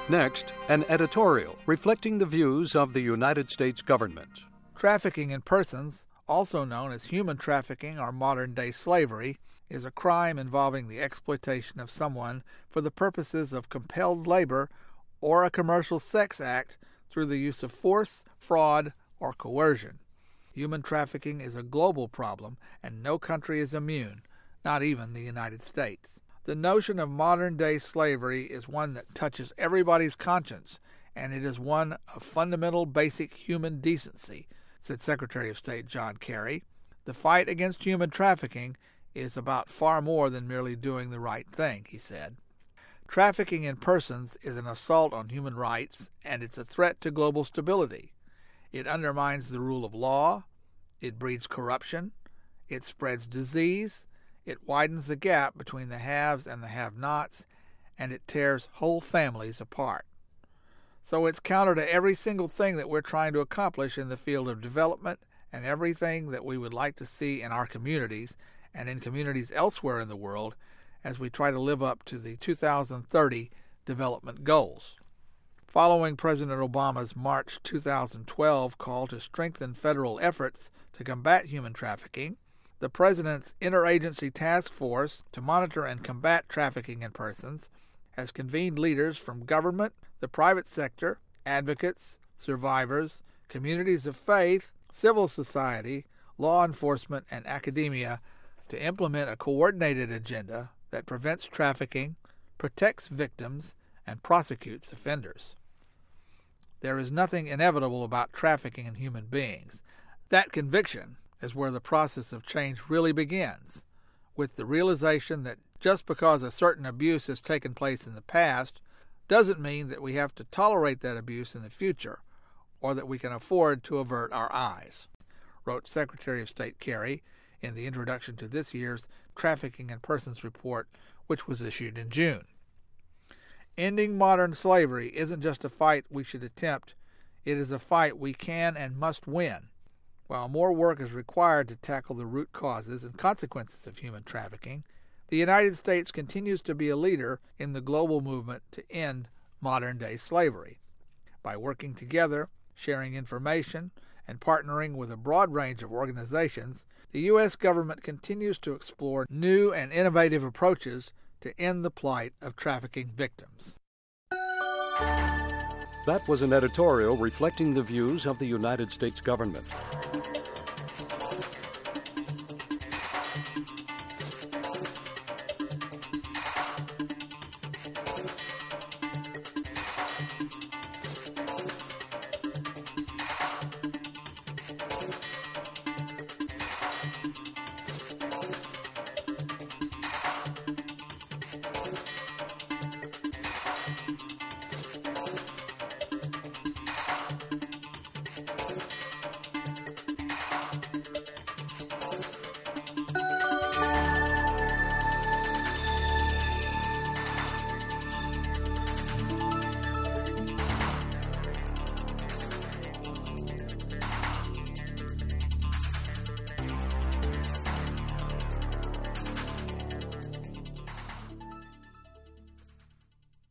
Next, an editorial reflecting the views of the United States government. Trafficking in persons, also known as human trafficking or modern-day slavery, is a crime involving the exploitation of someone for the purposes of compelled labor or a commercial sex act through the use of force, fraud, or coercion. Human trafficking is a global problem, and no country is immune, not even the United States. The notion of modern-day slavery is one that touches everybody's conscience, and it is one of fundamental basic human decency, said Secretary of State John Kerry. The fight against human trafficking is about far more than merely doing the right thing, he said. Trafficking in persons is an assault on human rights, and it's a threat to global stability. It undermines the rule of law, it breeds corruption, it spreads disease, it widens the gap between the haves and the have-nots, and it tears whole families apart. So it's counter to every single thing that we're trying to accomplish in the field of development and everything that we would like to see in our communities and in communities elsewhere in the world as we try to live up to the 2030 development goals. Following President Obama's March 2012 call to strengthen federal efforts to combat human trafficking, the President's Interagency Task Force to monitor and combat trafficking in persons has convened leaders from government, the private sector, advocates, survivors, communities of faith, civil society, law enforcement, and academia to implement a coordinated agenda that prevents trafficking, protects victims, and prosecutes offenders. There is nothing inevitable about trafficking in human beings. That conviction is where the process of change really begins, with the realization that just because a certain abuse has taken place in the past doesn't mean that we have to tolerate that abuse in the future, or that we can afford to avert our eyes, wrote Secretary of State Kerry in the introduction to this year's Trafficking in Persons report, which was issued in June. Ending modern slavery isn't just a fight we should attempt, it is a fight we can and must win. While more work is required to tackle the root causes and consequences of human trafficking, the United States continues to be a leader in the global movement to end modern-day slavery. By working together, sharing information, and partnering with a broad range of organizations, the U.S. government continues to explore new and innovative approaches to end the plight of trafficking victims. That was an editorial reflecting the views of the United States government.